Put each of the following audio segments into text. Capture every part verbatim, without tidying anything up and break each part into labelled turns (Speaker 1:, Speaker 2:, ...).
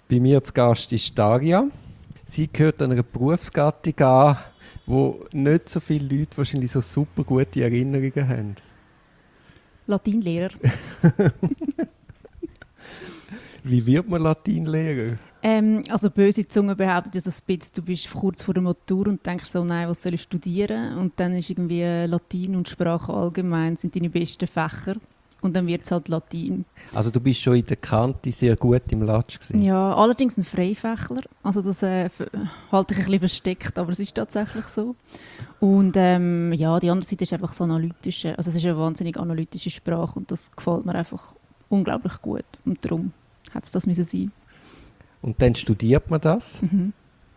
Speaker 1: Bei mir zu Gast ist Daria. Sie gehört einer Berufsgattung an, wo nicht so viele Leute wahrscheinlich so super gute Erinnerungen haben.
Speaker 2: Latinlehrer.
Speaker 1: Wie wird man Latinlehrer?
Speaker 2: Ähm, also böse Zunge behauptet ja so ein bisschen, du bist kurz vor der Matur und denkst so, nein, was soll ich studieren? Und dann ist irgendwie Latin und Sprache allgemein sind deine besten Fächer. Und dann wird es halt Latin.
Speaker 1: Also du bist schon in der Kante sehr gut im Latsch gewesen.
Speaker 2: Ja, allerdings ein Freifächler. Also das äh, f- halte ich ein bisschen versteckt, aber es ist tatsächlich so. Und ähm, ja, die andere Seite ist einfach so analytische. Also es ist eine wahnsinnig analytische Sprache und das gefällt mir einfach unglaublich gut. Und darum hat es das müssen sein.
Speaker 1: Und dann studiert man das.
Speaker 2: Mhm.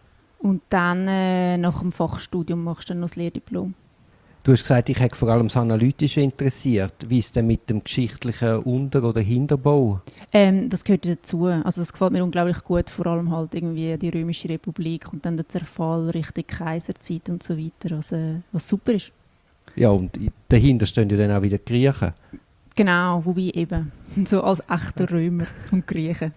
Speaker 2: Und dann äh, nach dem Fachstudium machst du dann noch das Lehrdiplom.
Speaker 1: Du hast gesagt, ich hätte vor allem das Analytische interessiert. Wie ist denn mit dem geschichtlichen Unter- oder Hinterbau?
Speaker 2: Ähm, das gehört dazu. Also das gefällt mir unglaublich gut, vor allem halt irgendwie die Römische Republik und dann der Zerfall Richtung Kaiserzeit und so weiter, was, äh, was super ist.
Speaker 1: Ja, und i- dahinter stehen ja dann auch wieder die Griechen.
Speaker 2: Genau, wobei eben, so als echter Römer und Griechen.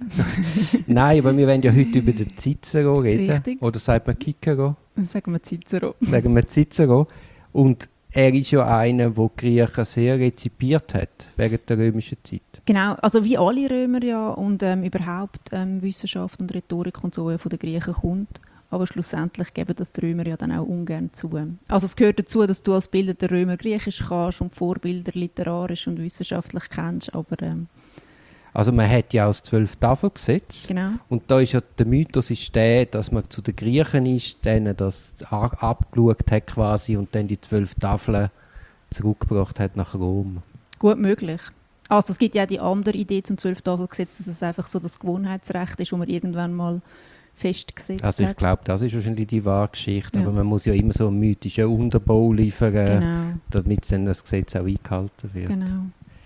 Speaker 1: Nein, aber wir wollen ja heute über den Cicero reden.
Speaker 2: Richtig.
Speaker 1: Oder sagt man Cicero?
Speaker 2: Sagen wir Cicero.
Speaker 1: Sagen wir Cicero. Und er ist ja einer, der die Griechen sehr rezipiert hat während der römischen Zeit.
Speaker 2: Genau, also wie alle Römer ja und ähm, überhaupt ähm, Wissenschaft und Rhetorik und so ja von den Griechen kommt. Aber schlussendlich geben das die Römer ja dann auch ungern zu. Also es gehört dazu, dass du als bildender Römer Griechisch kannst und Vorbilder literarisch und wissenschaftlich kennst, aber ähm,
Speaker 1: Also man hat ja auch das Zwölf-Tafel-Gesetz.
Speaker 2: genau.
Speaker 1: Und da ist ja der Mythos ist der, dass man zu den Griechen ist, denen das a- abgeschaut hat quasi und dann die zwölf Tafeln zurückgebracht hat nach Rom.
Speaker 2: Gut möglich. Also es gibt ja auch die andere Idee zum Zwölf-Tafel-Gesetz, dass es einfach so das Gewohnheitsrecht ist, das man irgendwann mal festgesetzt
Speaker 1: Also ich
Speaker 2: hat.
Speaker 1: glaube, das ist wahrscheinlich die wahre Geschichte.
Speaker 2: Ja.
Speaker 1: Aber man muss ja immer so einen mythischen Unterbau liefern,
Speaker 2: Genau,
Speaker 1: damit dann das Gesetz auch eingehalten wird.
Speaker 2: genau.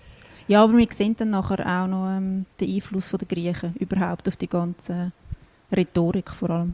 Speaker 2: Ja, aber wir sehen dann nachher auch noch ähm, den Einfluss der Griechen überhaupt auf die ganze Rhetorik vor allem.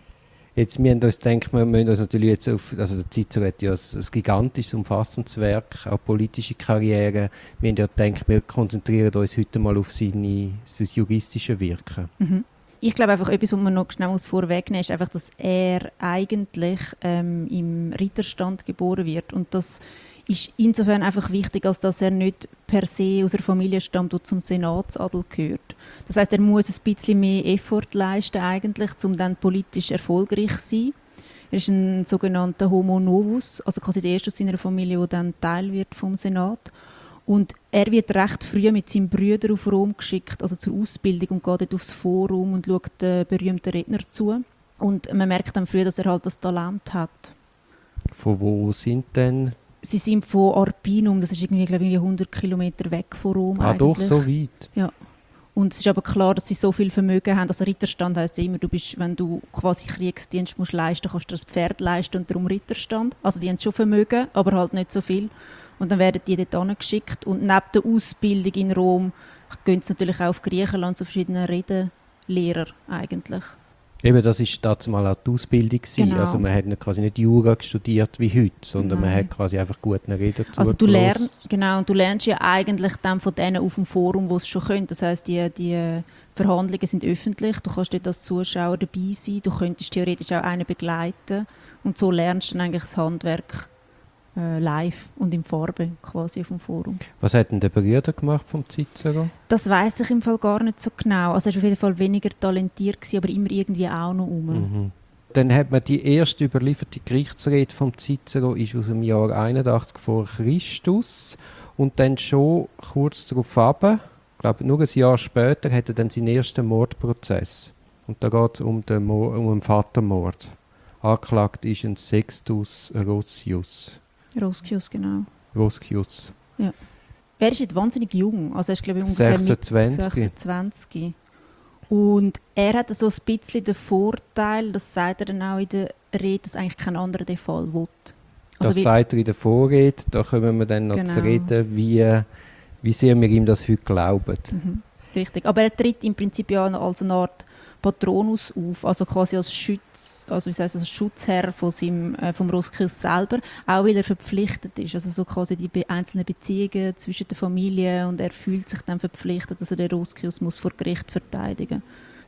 Speaker 1: Jetzt, wir haben uns gedacht, wir müssen uns natürlich jetzt auf, also der Cicero hat ja ein, ein gigantisches, umfassendes Werk, auch politische Karriere. Wir haben ja gedacht, wir konzentrieren uns heute mal auf seine, sein juristische Wirken.
Speaker 2: Mhm. Ich glaube einfach, etwas, was man noch schnell vorwegnehmen muss, ist einfach, dass er eigentlich ähm, im Ritterstand geboren wird. Und das ist insofern einfach wichtig, als dass er nicht per se aus einer Familie stammt, die zum Senatsadel gehört. Das heißt, er muss ein bisschen mehr Effort leisten, eigentlich, um dann politisch erfolgreich zu sein. Er ist ein sogenannter Homo novus, also quasi der erste aus seiner Familie, der dann Teil wird vom Senat. Und er wird recht früh mit seinem Bruder auf Rom geschickt, also zur Ausbildung, und geht dort aufs Forum und schaut den berühmten Redner zu. Und man merkt dann früh, dass er halt das Talent hat.
Speaker 1: Von wo sind denn?
Speaker 2: Sie sind von Arpinum, das ist irgendwie, glaube ich, hundert Kilometer weg von Rom.
Speaker 1: Ah,
Speaker 2: eigentlich.
Speaker 1: doch, so weit.
Speaker 2: Ja. Und es ist aber klar, dass sie so viel Vermögen haben. Also Ritterstand heisst ja immer, du bist, wenn du quasi Kriegsdienst musst leisten, kannst du das Pferd leisten und darum Ritterstand. Also die haben schon Vermögen, aber halt nicht so viel. Und dann werden die dort hingeschickt. Und neben der Ausbildung in Rom gehen sie natürlich auch auf Griechenland zu verschiedenen Redenlehrer eigentlich.
Speaker 1: Eben, das war damals mal auch die Ausbildung. gewesen.
Speaker 2: Genau.
Speaker 1: Also man hat nicht quasi nicht Jura studiert wie heute, sondern man
Speaker 2: Nein.
Speaker 1: hat quasi einfach guten Reden
Speaker 2: Also du
Speaker 1: zugelassen.
Speaker 2: lernst, genau, und du lernst ja eigentlich dann von denen auf dem Forum, wo es schon können. Das heisst, die, die Verhandlungen sind öffentlich, du kannst dort als Zuschauer dabei sein, du könntest theoretisch auch einen begleiten und so lernst du dann eigentlich das Handwerk äh, live und in Farbe quasi auf dem Forum.
Speaker 1: Was hat denn der Bruder gemacht vom Cicero?
Speaker 2: Das weiss ich im Fall gar nicht so genau. Also er war auf jeden Fall weniger talentiert gewesen, aber immer irgendwie auch noch rum.
Speaker 1: Mhm. Dann hat man die erste überlieferte Gerichtsrede vom Cicero ist aus dem Jahr einundachtzig vor Christus und dann schon kurz darauf ab, ich glaube nur ein Jahr später, hat er dann seinen ersten Mordprozess. Und da geht es um den, Mord, um den Vatermord. Angeklagt ist ein Sextus Roscius.
Speaker 2: Roscius, genau.
Speaker 1: Roscius.
Speaker 2: Er ist jetzt wahnsinnig jung, also er ist glaube ich ungefähr mit
Speaker 1: sechsundzwanzig.
Speaker 2: sechsundzwanzig. Und er hat so ein bisschen den Vorteil, das sagt er dann auch in der Rede, dass eigentlich kein anderer den Fall will.
Speaker 1: Das
Speaker 2: wie-
Speaker 1: sagt er in der Vorrede. Da kommen wir dann noch
Speaker 2: Genau.
Speaker 1: zu reden, wie, wie sehr wir ihm das heute glauben.
Speaker 2: Mhm, richtig. Aber er tritt im Prinzip ja als eine Art Patronus auf, also quasi als Schutz, also wie heißt das, als Schutzherr von seinem, äh, vom Roscius selber, auch weil er verpflichtet ist, also so quasi die be- einzelnen Beziehungen zwischen der Familie, und er fühlt sich dann verpflichtet, dass er den Roscius muss vor Gericht verteidigen.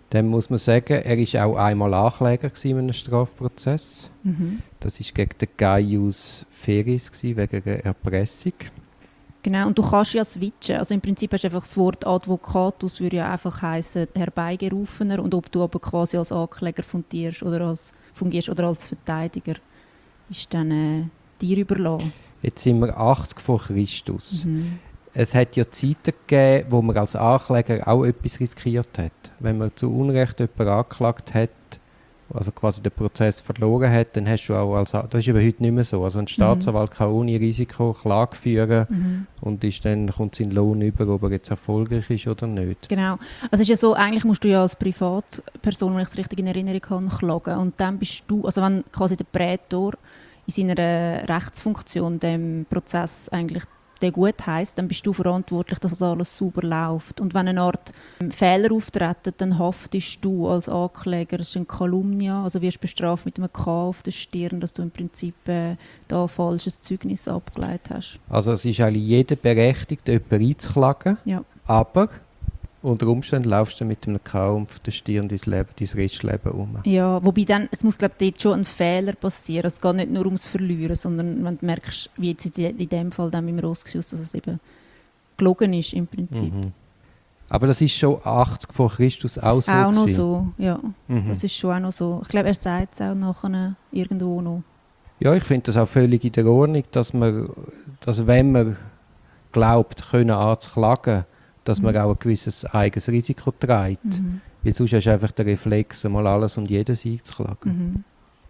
Speaker 1: Dann muss man sagen, er war auch einmal Ankläger in einem Strafprozess.
Speaker 2: Mhm.
Speaker 1: Das war gegen den Gaius Ferris wegen einer Erpressung.
Speaker 2: Genau, und du kannst ja switchen. Also im Prinzip hast du einfach das Wort Advocatus, würde ja einfach heissen Herbeigerufener. Und ob du aber quasi als Ankläger fungierst oder als, fungierst oder als Verteidiger, ist dann äh, dir überlassen.
Speaker 1: Jetzt sind wir achtzig vor Christus.
Speaker 2: Mhm.
Speaker 1: Es hat ja Zeiten gegeben, wo man als Ankläger auch etwas riskiert hat. Wenn man zu Unrecht jemanden angeklagt hat, also quasi den Prozess verloren hat, dann hast du auch als... Das ist aber heute nicht mehr so. Also ein Staatsanwalt mhm. kann ohne Risiko Klage führen mhm. und ist dann, kommt seinen Lohn über, ob er jetzt erfolgreich ist oder nicht.
Speaker 2: Genau. Also es ist ja so, eigentlich musst du ja als Privatperson, wenn ich es richtig in Erinnerung habe, klagen. Und dann bist du, also wenn quasi der Prätor in seiner Rechtsfunktion dem Prozess eigentlich der gut heisst, dann bist du verantwortlich, dass das alles sauber läuft. Und wenn eine Art Fehler auftreten, dann haftest du als Ankläger, das ist ein Calumnia, also wirst bestraft mit einem K auf der Stirn, dass du im Prinzip äh, da falsches Zeugnis abgeleitet hast.
Speaker 1: Also es ist eigentlich jeder berechtigt, jemanden einzuklagen,
Speaker 2: ja.
Speaker 1: aber unter Umständen laufst du mit einem K auf der Stirn dein, Leben, dein Restleben um.
Speaker 2: Ja, wobei dann, es muss glaube ich dort schon ein Fehler passieren. Es geht nicht nur ums Verlieren, sondern wenn du merkst, wie jetzt in dem Fall dann mit dem Rossgeschuss, dass es eben gelogen ist im Prinzip.
Speaker 1: Mhm. Aber das ist schon achtzig vor Christus auch so
Speaker 2: Auch noch
Speaker 1: gewesen.
Speaker 2: so, ja.
Speaker 1: Mhm.
Speaker 2: Das ist schon auch noch so. Ich glaube, er sagt es auch nachher irgendwo noch.
Speaker 1: Ja, ich finde das auch völlig in der Ordnung, dass man, dass wenn man glaubt, können anzuklagen, dass mhm. man auch ein gewisses eigenes Risiko trägt. Mhm. Weil sonst hast du einfach den Reflex, mal alles und jedes einzuklagen.
Speaker 2: Mhm.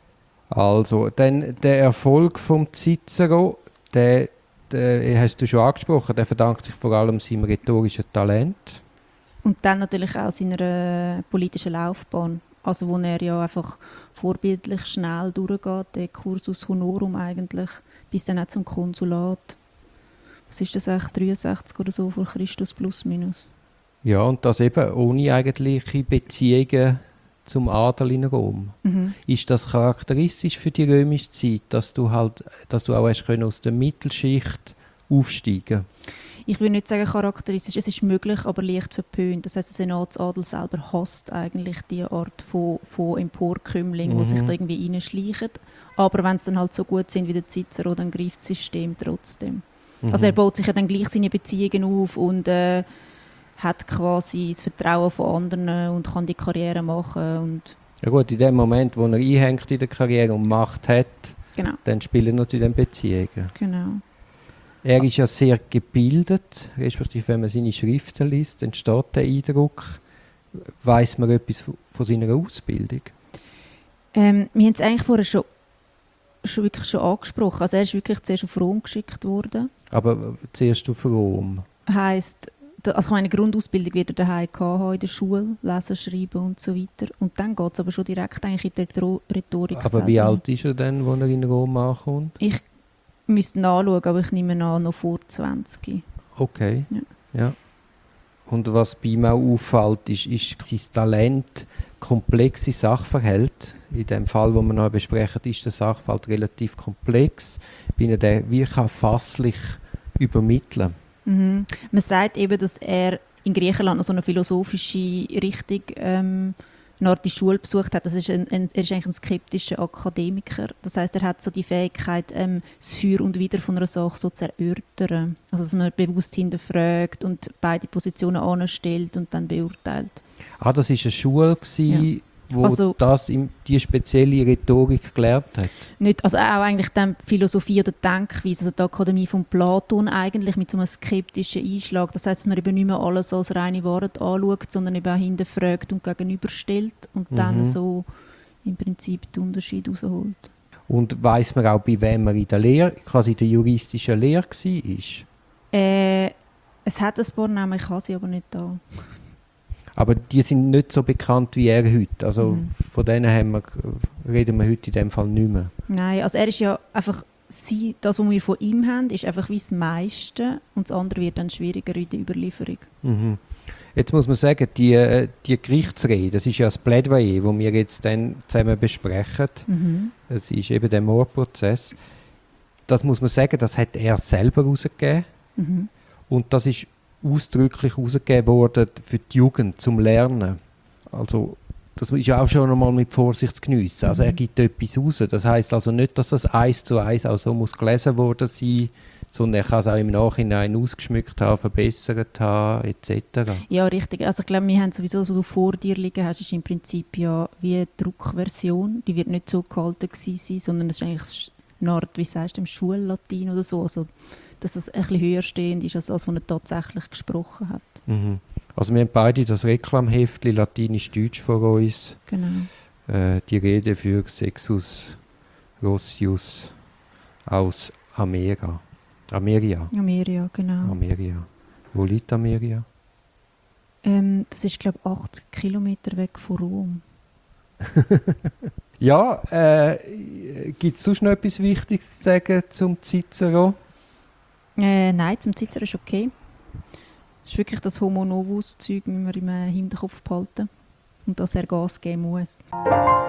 Speaker 1: Also, dann der Erfolg vom Cicero, den, den hast du schon angesprochen, der verdankt sich vor allem seinem rhetorischen Talent.
Speaker 2: Und dann natürlich auch seiner politischen Laufbahn. Also wo er ja einfach vorbildlich schnell durchgeht, der Cursus Honorum eigentlich, bis dann auch zum Konsulat. Was ist das eigentlich, dreiundsechzig oder so vor Christus plus minus?
Speaker 1: Ja, und das eben ohne eigentliche Beziehungen zum Adel in Rom. Mhm. Ist das charakteristisch für die römische Zeit, dass du halt, dass du auch hast können aus der Mittelschicht aufsteigen?
Speaker 2: Ich würde nicht sagen charakteristisch, es ist möglich, aber leicht verpönt. Das heisst, der Senatsadel selber hasst eigentlich diese Art von, von Emporkömmling, mhm. die sich da irgendwie reinschleichen. Aber wenn sie dann halt so gut sind wie der Cicero, dann greift das System trotzdem. Mhm. Also er baut sich ja dann gleich seine Beziehungen auf und äh, hat quasi das Vertrauen von anderen und kann die Karriere machen. Und
Speaker 1: ja gut, in dem Moment, wo er einhängt in der Karriere und Macht hat,
Speaker 2: genau.
Speaker 1: dann spielen natürlich dann Beziehungen.
Speaker 2: Genau.
Speaker 1: Er ist ja sehr gebildet, respektive wenn man seine Schriften liest, entsteht der Eindruck. Weiss man etwas von seiner Ausbildung?
Speaker 2: Ähm, wir haben es eigentlich vorher schon, schon, wirklich schon angesprochen. Also er ist wirklich zuerst auf Rom geschickt worden.
Speaker 1: Aber zuerst auf Rom?
Speaker 2: Heisst, also meine Grundausbildung wird er daheim haben, in der Schule, lesen, schreiben und so weiter. Und dann geht es aber schon direkt eigentlich in die Rhetorik.
Speaker 1: Aber
Speaker 2: selber.
Speaker 1: Wie alt ist er denn, als er in Rom ankommt?
Speaker 2: Ich müsste nachschauen, aber ich nehme an, noch vor zwanzig.
Speaker 1: Okay,
Speaker 2: ja.
Speaker 1: ja. Und was bei ihm auch auffällt, ist, ist sein Talent, komplexe Sachverhalte. In dem Fall, den wir noch besprechen, ist der Sachverhalt relativ komplex, bei dem er wirklich fasslich übermitteln kann.
Speaker 2: Mhm. Man sagt eben, dass er in Griechenland noch so eine philosophische Richtung ähm, eine Art die Schule besucht hat. Das ist ein, ein, er ist eigentlich ein skeptischer Akademiker. Das heißt, er hat so die Fähigkeit, ähm, das Für und Wider von einer Sache so zu erörtern. Also, dass man bewusst hinterfragt und beide Positionen anstellt und dann beurteilt.
Speaker 1: Ah, das war eine Schule, gewesen, ja. wo
Speaker 2: also,
Speaker 1: das in die spezielle Rhetorik gelernt hat? Nicht,
Speaker 2: also auch eigentlich dann Philosophie oder Denkweise, also die Akademie von Platon eigentlich mit so einem skeptischen Einschlag. Das heisst, dass man eben nicht mehr alles als reine Wahrheit anschaut, sondern eben auch hinterfragt und gegenüberstellt und mhm. dann so im Prinzip den Unterschied rausholt.
Speaker 1: Und weiss man auch, bei wem man in der Lehre, quasi in der juristischen Lehre war?
Speaker 2: Äh, es hat ein paar Namen, ich habe sie aber nicht da.
Speaker 1: Aber die sind nicht so bekannt wie er heute. Also mhm. von denen haben wir, reden wir heute in dem Fall nicht mehr.
Speaker 2: Nein, also er ist ja einfach, sie, das, was wir von ihm haben, ist einfach wie das meiste und das andere wird dann schwieriger in der Überlieferung.
Speaker 1: Mhm. Jetzt muss man sagen, die, die Gerichtsrede, das ist ja das Plädoyer, das wir jetzt dann zusammen besprechen. Mhm. Das ist eben der Mordprozess. Das muss man sagen, das hat er selber herausgegeben. Mhm. Und das ist ausdrücklich herausgegeben worden für die Jugend zum Lernen. Also das ist auch schon einmal mit Vorsicht zu geniessen. Also er gibt etwas raus. Das heisst also nicht, dass das eins zu eins auch so muss gelesen worden sein, sondern er kann es auch im Nachhinein ausgeschmückt haben, verbessert haben, et cetera.
Speaker 2: Ja, richtig. Also ich glaube, wir haben sowieso, was du vor dir liegen hast, ist im Prinzip ja wie eine Druckversion. Die wird nicht so gehalten gewesen sein, sondern es ist eigentlich eine Art, wie sagst du, im Schullatein oder so. Also, dass das ein bisschen höher stehend ist, als das, was er tatsächlich gesprochen hat.
Speaker 1: Mhm. Also wir haben beide das Reklamheftli Latinisch-Deutsch vor uns.
Speaker 2: Genau.
Speaker 1: Äh, die Rede für Sexus Rossius aus Amera. Ameria.
Speaker 2: Ameria, genau.
Speaker 1: Ameria. Wo liegt Ameria?
Speaker 2: Ähm, das ist, glaube ich, achtzig Kilometer weg von Rom.
Speaker 1: Ja, äh, gibt es sonst noch etwas Wichtiges zu sagen zum Cicero?
Speaker 2: Äh, nein, zum Cicero ist okay. Das ist wirklich das Homo Novus-Zeug, müssen wir im Hinterkopf behalten. Und dass er Gas geben muss.